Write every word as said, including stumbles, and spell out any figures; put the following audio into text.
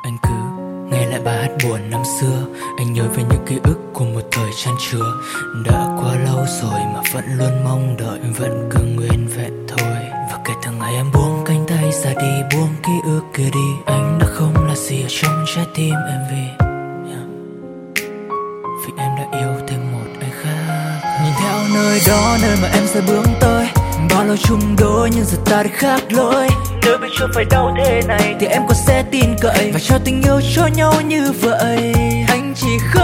Anh cứ nghe lại bài hát buồn năm xưa, anh nhớ về những ký ức của một thời chan chứa. Đã quá lâu rồi mà vẫn luôn mong đợi, vẫn cứ nguyên vẹn thôi. Và kể từ ngày em buông cánh tay ra đi, buông ký ức kia đi, anh đã không là gì ở trong trái tim em. Vì yeah. Vì em đã yêu thêm một ai khác. Nhìn theo nơi đó, nơi mà em sẽ bước tới, bao lâu chung đôi nhưng giờ ta đã khác lối. Nếu biết chưa phải đau thế này thì em có sẽ tin cậy và trao tình yêu cho nhau như vậy. Anh chỉ khóc